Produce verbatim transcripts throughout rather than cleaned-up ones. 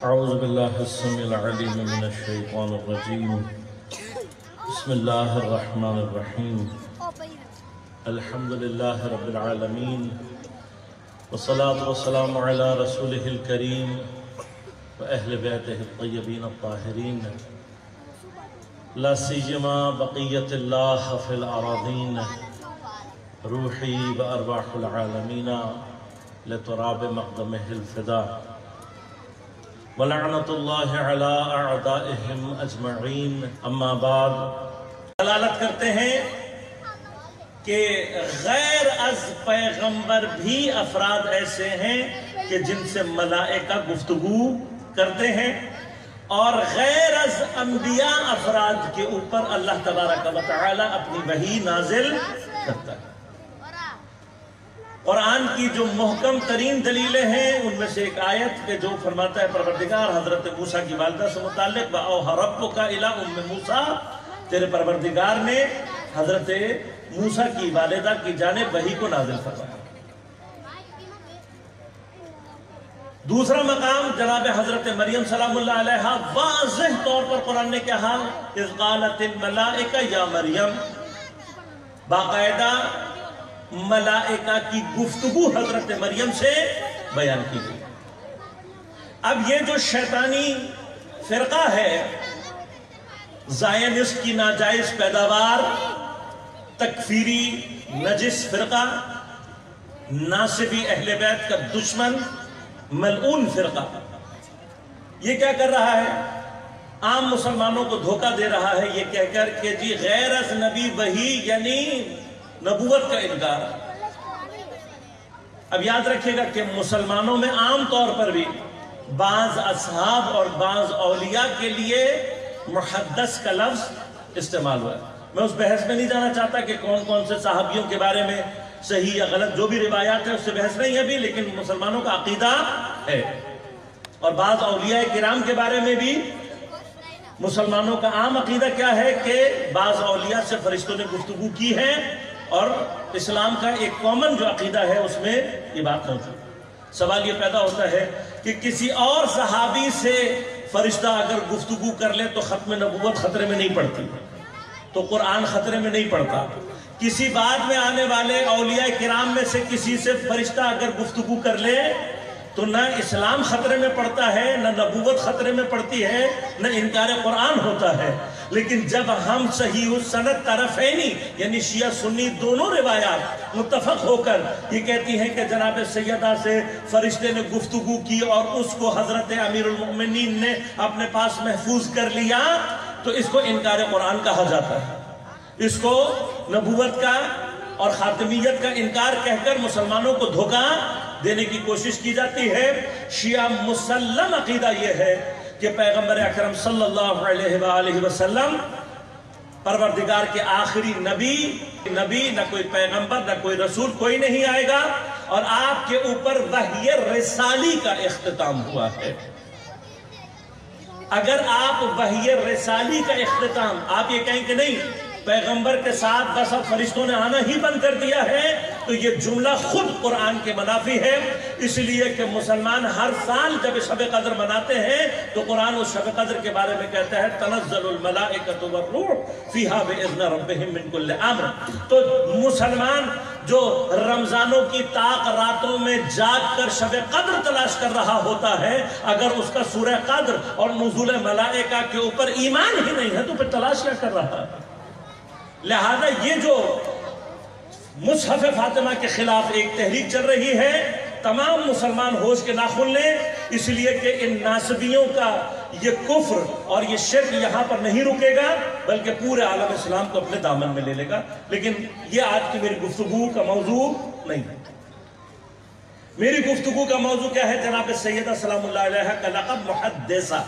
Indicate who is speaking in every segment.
Speaker 1: اعوذ باللہ السمیع العلیم من الشیطان الرجیم بسم اللہ الرحمن الرحیم الحمدللہ رب العالمین والصلاة والسلام علی رسولہ الکریم واہل بیتہ الطیبین الطاہرین لا سیما بقیت اللہ فی الاراضین روحی و ارواح العالمین لتراب مقدمہ الفدا وَلَعْنَةُ اللَّهِ عَلَىٰ أَعْدَائِهِمْ أَجْمَعِينَ اما بعد دلالت کرتے ہیں کہ غیر از پیغمبر بھی افراد ایسے ہیں کہ جن سے ملائکہ گفتگو کرتے ہیں اور غیر از انبیاء افراد کے اوپر اللہ تبارک و تعالی اپنی وحی نازل کرتا ہے۔ قرآن کی جو محکم ترین دلیلیں ہیں ان میں سے ایک آیت کہ جو فرماتا ہے پروردگار حضرت موسیٰ کی والدہ سے متعلق وَأَوْحَى رَبُّكَ إِلَىٰ أُمِّ مُوسَىٰ، تیرے پروردگار نے حضرت موسیٰ کی والدہ کی جانب وحی کو نازل فرمایا۔ دوسرا مقام جناب حضرت مریم سلام اللہ علیہا واضح طور پر قرآن نے کہا اِذْ قَالَتِ الْمَلَائِكَ يَا مریم، باقاعدہ ملائکہ کی گفتگو حضرت مریم سے بیان کی گئی۔ اب یہ جو شیطانی فرقہ ہے، زائنسٹ کی ناجائز پیداوار، تکفیری نجس فرقہ، ناصبی اہل بیت کا دشمن، ملعون فرقہ، یہ کیا کر رہا ہے؟ عام مسلمانوں کو دھوکہ دے رہا ہے یہ کہہ کر کہ جی غیر از نبی وحی یعنی نبوت کا انکار۔ اب یاد رکھیے گا کہ مسلمانوں میں عام طور پر بھی بعض اصحاب اور بعض اولیاء کے لیے محدث کا لفظ استعمال ہوا ہے۔ میں اس بحث میں نہیں جانا چاہتا کہ کون کون سے صحابیوں کے بارے میں صحیح یا غلط جو بھی روایات ہیں اس سے بحث نہیں ہے بھی، لیکن مسلمانوں کا عقیدہ ہے۔ اور بعض اولیاء کرام کے بارے میں بھی مسلمانوں کا عام عقیدہ کیا ہے کہ بعض اولیاء سے فرشتوں نے گفتگو کی ہے، اور اسلام کا ایک کامن جو عقیدہ ہے اس میں یہ بات موجود ہے۔ سوال یہ پیدا ہوتا ہے کہ کسی اور صحابی سے فرشتہ اگر گفتگو کر لے تو ختم نبوت خطرے میں نہیں پڑتی، تو قرآن خطرے میں نہیں پڑتا۔ کسی بعد میں آنے والے اولیاء کرام میں سے کسی سے فرشتہ اگر گفتگو کر لے تو نہ اسلام خطرے میں پڑتا ہے، نہ نبوت خطرے میں پڑتی ہے، نہ انکار قرآن ہوتا ہے۔ لیکن جب ہم صحیح السند طرفینی یعنی شیعہ سنی دونوں روایات متفق ہو کر یہ کہتی ہیں کہ جناب سیدہ سے فرشتے نے گفتگو کی اور اس کو حضرت امیر المؤمنین نے اپنے پاس محفوظ کر لیا، تو اس کو انکار قرآن کہا جاتا ہے۔ اس کو نبوت کا اور خاتمیت کا انکار کہہ کر مسلمانوں کو دھوکہ دینے کی کوشش کی جاتی ہے۔ شیعہ مسلم عقیدہ یہ ہے کہ پیغمبر اکرم صلی اللہ علیہ وآلہ وسلم پروردگار کے آخری نبی نبی نہ کوئی پیغمبر نہ کوئی رسول کوئی نہیں آئے گا، اور آپ کے اوپر وحی رسالی کا اختتام ہوا ہے۔ اگر آپ وحی رسالی کا اختتام آپ یہ کہیں کہ نہیں پیغمبر کے ساتھ بس اب فرشتوں نے آنا ہی بند کر دیا ہے، تو یہ جملہ خود قرآن کے منافی ہے۔ اس لیے کہ مسلمان ہر سال جب شب قدر مناتے ہیں تو قرآن اس شب قدر کے بارے میں کہتا ہے تنزل الملائکۃ والروح فیہا بإذن ربہم من کل امر۔ تو مسلمان جو رمضانوں کی طاق راتوں میں جاگ کر شب قدر تلاش کر رہا ہوتا ہے، اگر اس کا سورہ قدر اور نزول ملائکہ کے اوپر ایمان ہی نہیں ہے تو پھر تلاش کیا کر رہا ہے؟ لہذا یہ جو مصحف فاطمہ کے خلاف ایک تحریک چل رہی ہے، تمام مسلمان ہوش کے ناخن لیں، اس لیے کہ ان ناصبیوں کا یہ کفر اور یہ شرک یہاں پر نہیں رکے گا بلکہ پورے عالم اسلام کو اپنے دامن میں لے لے گا۔ لیکن یہ آج کی میری گفتگو کا موضوع نہیں ہے۔ میری گفتگو کا موضوع کیا ہے؟ جناب سیدہ سلام اللہ علیہ کا لقب محدثہ۔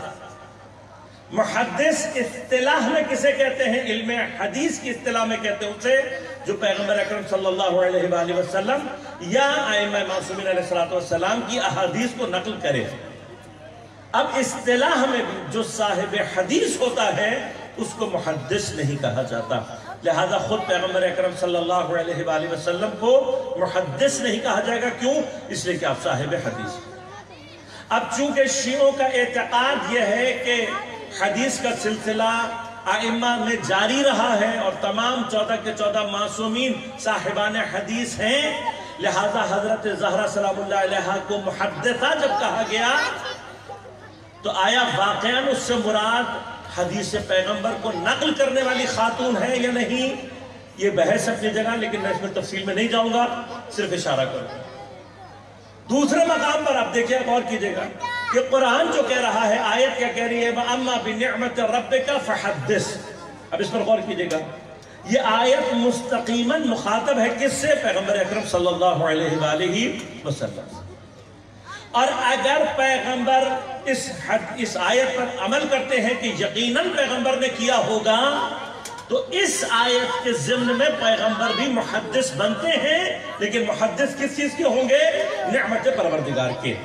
Speaker 1: محدث اصطلاح میں کسے کہتے ہیں؟ علم حدیث کی اصطلاح میں کہتے ہیں اسے جو پیغمبر اکرم صلی اللہ علیہ وآلہ وسلم یا ائمہ معصومین علیہ السلام کی احادیث کو نقل کرے۔ اب اصطلاح میں بھی جو صاحب حدیث ہوتا ہے اس کو محدث نہیں کہا جاتا، لہذا خود پیغمبر اکرم صلی اللہ علیہ وآلہ وسلم کو محدث نہیں کہا جائے گا۔ کیوں؟ اس لیے کہ آپ صاحب حدیث۔ اب چونکہ شیعوں کا اعتقاد یہ ہے کہ حدیث کا سلسلہ ائمہ میں جاری رہا ہے اور تمام چودہ کے چودہ معصومین صاحبان حدیث ہیں، لہذا حضرت زہرا سلام اللہ علیہا کو محدثہ جب کہا گیا تو آیا واقعاً اس سے مراد حدیث پیغمبر کو نقل کرنے والی خاتون ہے یا نہیں؟ یہ بحث اپنی جگہ، لیکن میں اس میں تفصیل میں نہیں جاؤں گا، صرف اشارہ کروں گا۔ دوسرے مقام پر آپ دیکھیں، غور کیجئے گا کہ قرآن جو کہہ رہا ہے، آیت کیا کہہ رہی ہے وَأَمَّا بِنِعْمَةِ رَبِّكَ فَحَدِّثْ۔ اب اس پر غور کیجئے گا، یہ آیت مستقیماً مخاطب ہے کس سے؟ پیغمبر اکرم صلی اللہ علیہ وآلہ وسلم۔ اور اگر پیغمبر اس حد اس آیت پر عمل کرتے ہیں کہ یقیناً پیغمبر نے کیا ہوگا، تو اس آیت کے ضمن میں پیغمبر بھی محدث بنتے ہیں، لیکن محدث کس چیز کے ہوں گے؟ نعمت پروردگار کے۔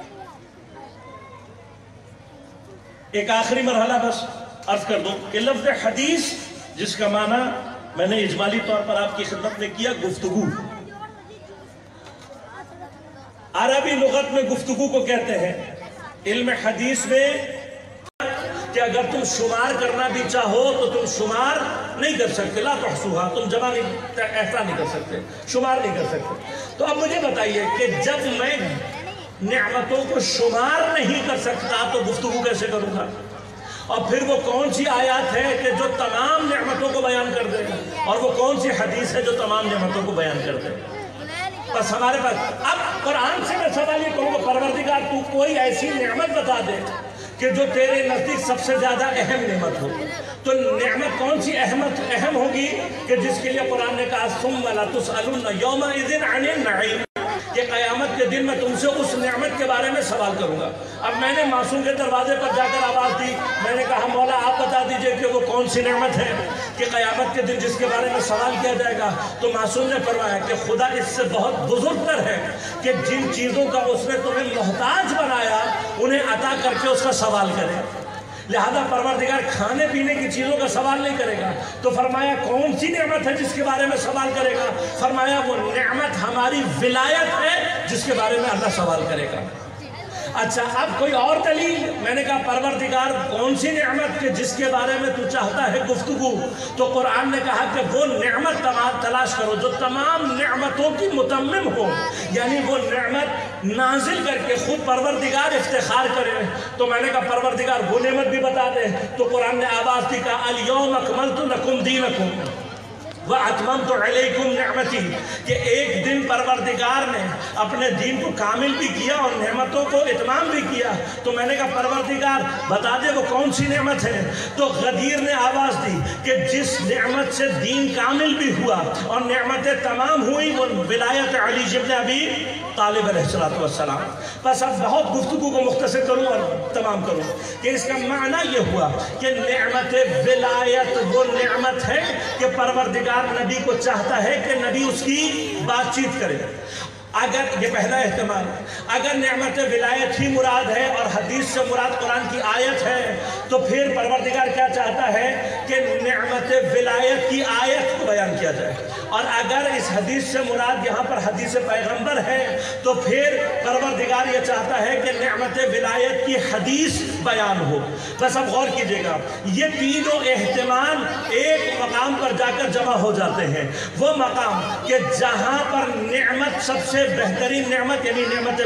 Speaker 1: ایک آخری مرحلہ بس عرض کر دوں کہ لفظ حدیث، جس کا معنی میں نے اجمالی طور پر آپ کی خدمت میں کیا، گفتگو۔ عربی لغت میں گفتگو کو کہتے ہیں۔ علم حدیث میں کہ اگر تم شمار کرنا بھی چاہو تو تم شمار نہیں کر سکتے، لا تحصوها، تم جمع نہیں ایسا نہیں کر سکتے، شمار نہیں کر سکتے۔ تو اب مجھے بتائیے کہ جب میں نعمتوں کو شمار نہیں کر سکتا تو گفتگو کیسے کروں گا؟ اور پھر وہ کون سی آیات ہے کہ جو تمام نعمتوں کو بیان کر دے، اور وہ کون سی حدیث ہے جو تمام نعمتوں کو بیان کر دے؟ بس ہمارے پاس اب قرآن سے میں سوال یہ کروں گا، پروردگار تو کوئی ایسی نعمت بتا دے کہ جو تیرے نزدیک سب سے زیادہ اہم نعمت ہو، تو نعمت کون سی اہمت اہم ہوگی کہ جس کے لیے قرآن نے کہا ثم لتسألن یومئذ عن النعیم، کہ قیامت کے دن میں تم سے اس نعمت کے بارے میں سوال کروں گا۔ اب میں نے معصوم کے دروازے پر جا کر آواز دی، میں نے کہا مولا آپ بتا دیجئے کہ وہ کون سی نعمت ہے کہ قیامت کے دن جس کے بارے میں سوال کیا جائے گا؟ تو معصوم نے فرمایا کہ خدا اس سے بہت بزرگ تر ہے کہ جن چیزوں کا اس نے تمہیں محتاج بنایا انہیں عطا کر کے اس کا سوال کرے۔ لہذا پروردگار کھانے پینے کی چیزوں کا سوال نہیں کرے گا، تو فرمایا کون سی نعمت ہے جس کے بارے میں سوال کرے گا؟ فرمایا وہ نعمت ہماری ولایت ہے جس کے بارے میں اللہ سوال کرے گا۔ اچھا اب کوئی اور دلیل؟ میں نے کہا پروردگار کون سی نعمت کہ جس کے بارے میں تو چاہتا ہے گفتگو؟ تو قرآن نے کہا کہ وہ نعمت تلاش کرو جو تمام نعمتوں کی متمم ہو، یعنی وہ نعمت نازل کر کے خود پروردگار افتخار کرے۔ تو میں نے کہا پروردگار وہ نعمت بھی بتا دے، تو قرآن نے آواز دی کہا الیوم اکملت لکم دینکم وَأَتْمَمْتُ عَلَيْكُمْ نِعْمَتِي، کہ ایک دن پروردگار نے اپنے دین کو کامل بھی کیا اور نعمتوں کو اتمام بھی کیا۔ تو میں نے کہا پروردگار بتا دے وہ کون سی نعمت ہے؟ تو غدیر نے آواز دی کہ جس نعمت سے دین کامل بھی ہوا اور نعمتیں تمام ہوئی وہ ولایت علی ابن ابی طالب علیہ السلام۔ بس اب بہت گفتگو کو مختصر کروں اور تمام کروں کہ اس کا معنی یہ ہوا کہ نعمت ولایت وہ نعمت ہے کہ پروردگار نبی کو چاہتا ہے کہ نبی اس کی بات چیت کرے۔ اگر یہ پہلا احتمال، اگر نعمت ولایت ہی مراد ہے اور حدیث سے مراد قرآن کی آیت ہے، تو پھر پروردگار کیا چاہتا ہے کہ نعمت ولایت کی آیت کو بیان کیا جائے، اور اگر اس حدیث سے مراد یہاں پر حدیث پیغمبر ہے تو پھر پروردگار یہ چاہتا ہے کہ نعمت ولایت کی حدیث بیان ہو۔ بس اب غور کیجئے گا، یہ تینوں احتمال ایک مقام پر جا کر جمع ہو جاتے ہیں، وہ مقام کہ جہاں پر نعمت سب سے بہترین نعمت یعنی نعمت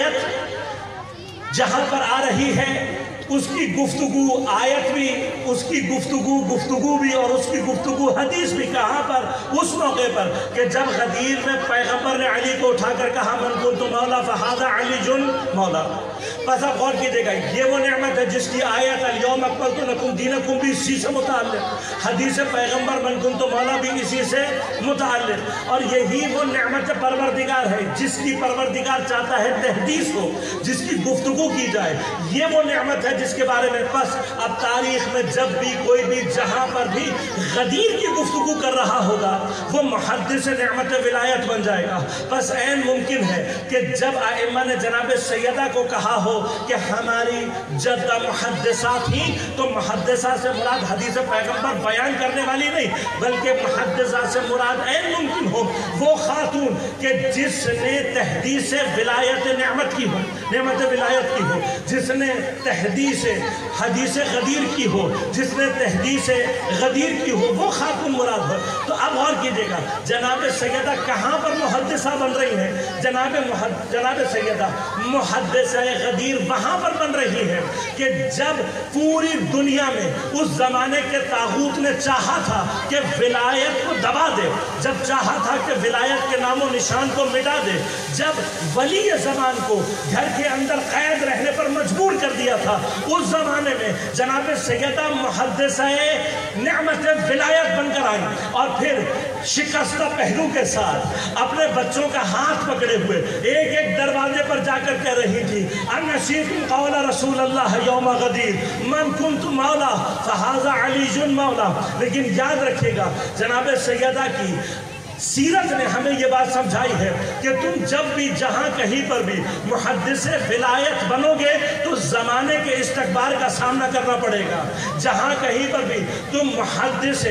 Speaker 1: ولایت جہاں پر آ رہی ہے، اس کی گفتگو آیت بھی، اس کی گفتگو گفتگو بھی اور اس کی گفتگو حدیث بھی کہاں پر؟ اس موقع پر کہ جب غدیر میں پیغمبر نے علی کو اٹھا کر کہا من کنت مولا فہذا علی جن مولا۔ بس اب غور کیجئے گا، یہ وہ نعمت ہے جس کی آیت الیوم اکملت لکم دینکم بھی اسی سے متعلق، حدیث پیغمبر من کنت مولا بھی اسی سے متعلق، اور یہی وہ نعمت پروردگار ہے جس کی پروردگار چاہتا ہے تحدیث ہو، جس کی گفتگو کی جائے۔ یہ وہ نعمت ہے جس کے بارے میں بس اب تاریخ میں جب بھی کوئی بھی جہاں پر بھی غدیر کی گفتگو کر رہا ہوگا وہ محدث نعمت ولایت بن جائے گا۔ بس عین ممکن ہے کہ جب ائمہ نے جناب سیدہ کو کہا ہو کہ ہماری جدہ محدثہ تھی، تو محدثہ سے مراد حدیث پیغمبر بیان کرنے والی نہیں، بلکہ محدثہ سے مراد عین ممکن ہو وہ خاتون کہ جس نے تحدیث ولایت نعمت کی ہو۔ نعمت ولایت کی ہو، جس نے تحدیث حدیث غدیر کی ہو، جس نے تحدیث غدیر کی ہو، وہ خاتون مراد ہو۔ تو اب غور کیجئے گا جناب سیدہ کہاں پر محدثہ بن رہی ہیں؟ جناب جناب سیدہ محدثہ غدیر وہاں پر بن رہی ہے کہ جب پوری دنیا میں اس زمانے کے طاغوت نے چاہا تھا کہ ولایت کو دبا دے، جب چاہا تھا کہ ولایت کے نام و نشان کو مٹا دے، جب ولی زمان کو گھر کے اندر قید رہنے پر مجبور کر دیا تھا، اس زمانے میں جناب سیدہ محدثہ نعمت ولایت بن کر آئی اور پھر شکستہ پہلو کے ساتھ اپنے بچوں کا ہاتھ پکڑے ہوئے ایک ایک دروازے پر جا کر کہہ رہی تھی انشیتم قول رسول اللہ یوم غدیر من کنت مولا فہذا علی جن مولا۔ لیکن یاد رکھے گا جناب سیدہ کی سیرت نے ہمیں یہ بات سمجھائی ہے کہ تم جب بھی جہاں کہیں پر بھی محدث ولایت بنو گے تو زمانے کے استکبار کا سامنا کرنا پڑے گا۔ جہاں کہیں پر بھی تم محدث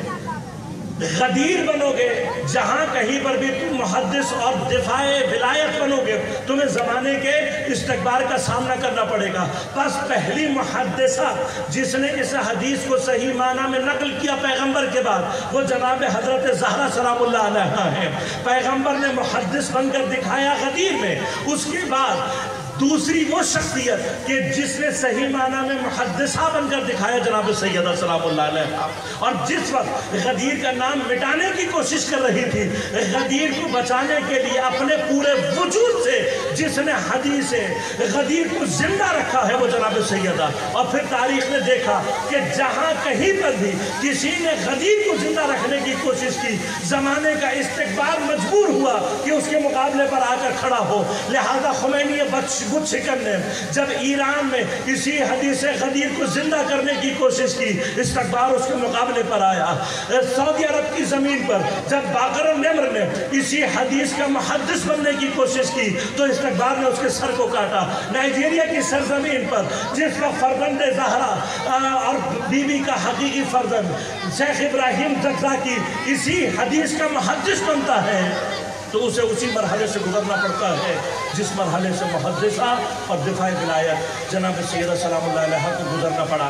Speaker 1: غدیر بنو گے، جہاں کہیں پر بھی تم محدث اور دفاع ولایت بنو گے، تمہیں زمانے کے استکبار کا سامنا کرنا پڑے گا۔ بس پہلی محدثہ جس نے اس حدیث کو صحیح معنی میں نقل کیا پیغمبر کے بعد وہ جناب حضرت زہرا سلام اللہ علیہا ہے۔ پیغمبر نے محدث بن کر دکھایا غدیر میں، اس کے بعد دوسری وہ شخصیت کہ جس نے صحیح معنی میں محدثہ بن کر دکھایا جناب سیدہ سلام اللہ علیہ، اور جس وقت غدیر کا نام مٹانے کی کوشش کر رہی تھی، غدیر کو بچانے کے لیے اپنے پورے وجود سے جس نے حدیث غدیر کو زندہ رکھا ہے وہ جناب سیدہ۔ اور پھر تاریخ نے دیکھا کہ جہاں کہیں پر بھی کسی نے غدیر کو زندہ رکھنے کی کوشش کی، زمانے کا استکبار مجبور ہوا کہ اس کے مقابلے پر آ کر کھڑا ہو۔ لہذا خمینی بچ بت شکن نے جب ایران میں اسی حدیث غدیر کو زندہ کرنے کی کوشش کی، استکبار اس کے مقابلے پر آیا۔ سعودی عرب کی زمین پر جب باقر النمر نے اسی حدیث کا محدث بننے کی کوشش کی تو استکبار نے اس کے سر کو کاٹا۔ نائجیریا کی سرزمین پر جس کا فرزند زہرا اور بی بی کا حقیقی فرزند شیخ ابراہیم زکزاکی اسی حدیث کا محدث بنتا ہے تو اسے اسی مرحلے سے گزرنا پڑتا ہے جس مرحلے سے محدثہ اور دفاع ولایت جناب سیدہ سلام اللہ علیہ کو گزرنا پڑا۔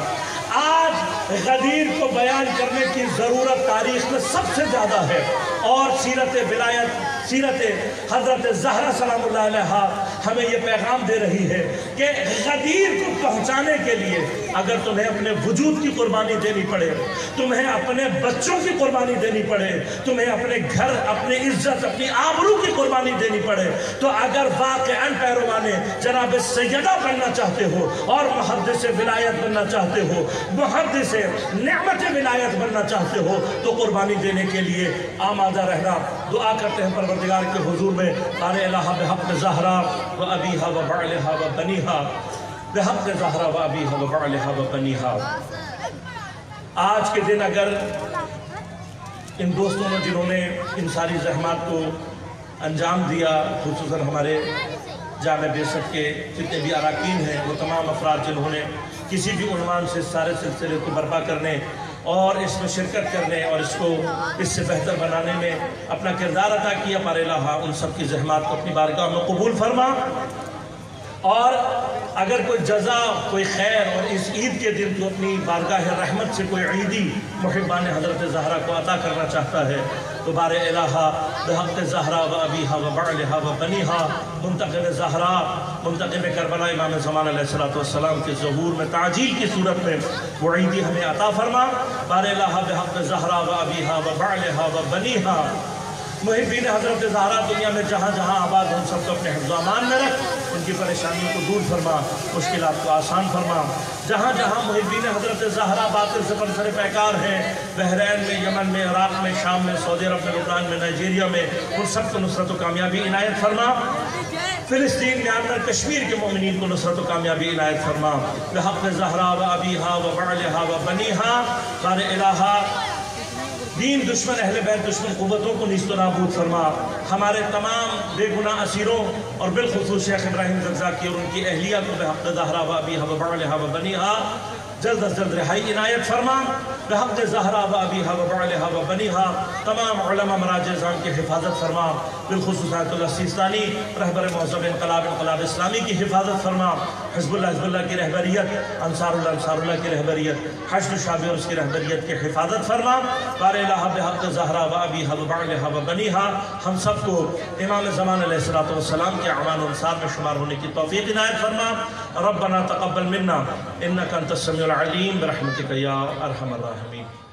Speaker 1: آج غدیر کو بیان کرنے کی ضرورت تاریخ میں سب سے زیادہ ہے، اور سیرت ولایت سیرت حضرت زہرا سلام اللہ علیہ ہمیں یہ پیغام دے رہی ہے کہ غدیر کو پہنچانے کے لیے اگر تمہیں اپنے وجود کی قربانی دینی پڑے، تمہیں اپنے بچوں کی قربانی دینی پڑے، تمہیں اپنے گھر، اپنی عزت، اپنی آبرو کی قربانی دینی پڑے، تو اگر واقعاً پیروان جناب سیدہ بننا چاہتے ہو اور محدث ولایت بننا چاہتے ہو، محدث نعمت ولایت بننا چاہتے ہو تو قربانی دینے کے لیے آمادہ رہنا۔ دعا کرتے ہیں پروردگار کے حضور میں قال الہ بحق زہرا و ابیہا و بعلہا و بنیہا، بحق زہرا و ابیہا و بعلہا و بنیہا۔ آج کے دن اگر ان دوستوں نے جنہوں نے ان ساری زحمات کو انجام دیا، خصوصاً ہمارے جامع بیست کے جتنے بھی اراکین ہیں، وہ تمام افراد جنہوں نے کسی بھی عنوان سے سارے سلسلے کو برپا کرنے اور اس میں شرکت کرنے اور اس کو اس سے بہتر بنانے میں اپنا کردار ادا کیا، پارے الہ ان سب کی زحمات کو اپنی بارگاہ میں قبول فرما، اور اگر کوئی جزا، کوئی خیر اور اس عید کے دن تو اپنی بارگاہ رحمت سے کوئی عیدی محبان حضرت زہرا کو عطا کرنا چاہتا ہے تو بار الہ بحق زہرا و ابیہا و بعلہا و بنیہا، منتقم زہرا، منتقم کربلا امام زمان علیہ السلام کے ظہور میں تعجیل کی صورت میں وہ عیدی ہمیں عطا فرما۔ بار الہ بحق زہرا و ابیہا و بعلہا و بنیہا، محبین حضرت زہرا دنیا میں جہاں جہاں آباد ہم سب کو اپنے حفظ و امان میں رکھ، ان کی پریشانیوں کو دور فرما، مشکلات کو آسان فرما۔ جہاں جہاں محبین حضرت زہرا باطل سے برسر پیکار ہیں، بحرین میں، یمن میں، عراق میں، شام میں، سعودی عرب میں، لبنان میں، نائجیریا میں، ان سب کو نصرت و کامیابی عنایت فرما۔ فلسطین، میانمار، کشمیر کے مومنین کو نصرت و کامیابی عنایت فرما۔ بحق زہرا و ابیہا و بعلہا و بنیہا، بار الہ دین دشمن اہل بیت دشمن قوتوں کو نیست و نابود فرما، ہمارے تمام بے گناہ اسیروں اور بالخصوص شیخ ابراہیم زرزاکی اور ان کی اہلیہ کو بحق زہرا و ابیہا و بعلہا و بنیہا جلد از جلد رہائی عنایت فرما، بحق زہرا و ابیہا و بعلہا و بنیہا تمام علماء مراجع ازام کی حفاظت فرما، بالخصوص آیت اللہ سیستانی رہبر معظم انقلاب انقلاب اسلامی کی حفاظت فرما، حزب اللہ حزب اللہ کی رہبریت، انصار اللہ انصار اللہ کی رہبریت، حشد شعبی اور اس کی رہبریت کی حفاظت فرما، بار الہ بحق زہرا و ابیہا و بعلہا و بنیہا ہم سب کو امام زمان علیہ السلام کے اعوان و انصار میں شمار ہونے کی توفیق عنایت فرما۔ ربنا تقبل منا انک انت السمیع العلیم برحمتک یا ارحم الراحمین۔